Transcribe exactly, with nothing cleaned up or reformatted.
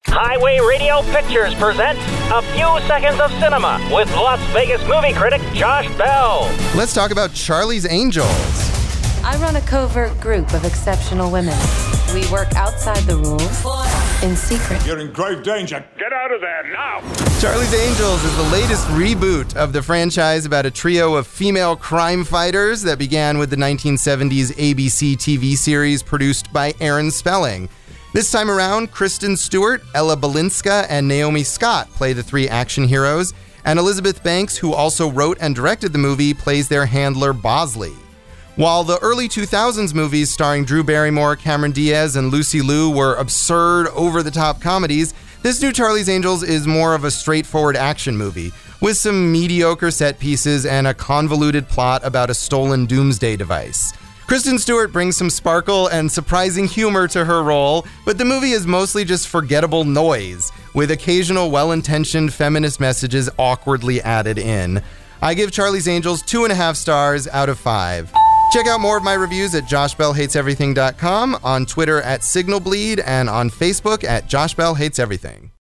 Highway Radio Pictures presents A Few Seconds of Cinema with Las Vegas movie critic Josh Bell. Let's talk about Charlie's Angels. I run a covert group of exceptional women. We work outside the rules, in secret. You're in grave danger. Get out of there now! Charlie's Angels is the latest reboot of the franchise about a trio of female crime fighters that began with the nineteen seventies A B C T V series produced by Aaron Spelling. This time around, Kristen Stewart, Ella Balinska, and Naomi Scott play the three action heroes, and Elizabeth Banks, who also wrote and directed the movie, plays their handler Bosley. While the early two thousands movies starring Drew Barrymore, Cameron Diaz, and Lucy Liu were absurd, over-the-top comedies, this new Charlie's Angels is more of a straightforward action movie, with some mediocre set pieces and a convoluted plot about a stolen doomsday device. Kristen Stewart brings some sparkle and surprising humor to her role, but the movie is mostly just forgettable noise, with occasional well-intentioned feminist messages awkwardly added in. I give Charlie's Angels two and a half stars out of five. Check out more of my reviews at josh bell hates everything dot com, on Twitter at Signal Bleed, and on Facebook at Josh Bell Hates Everything.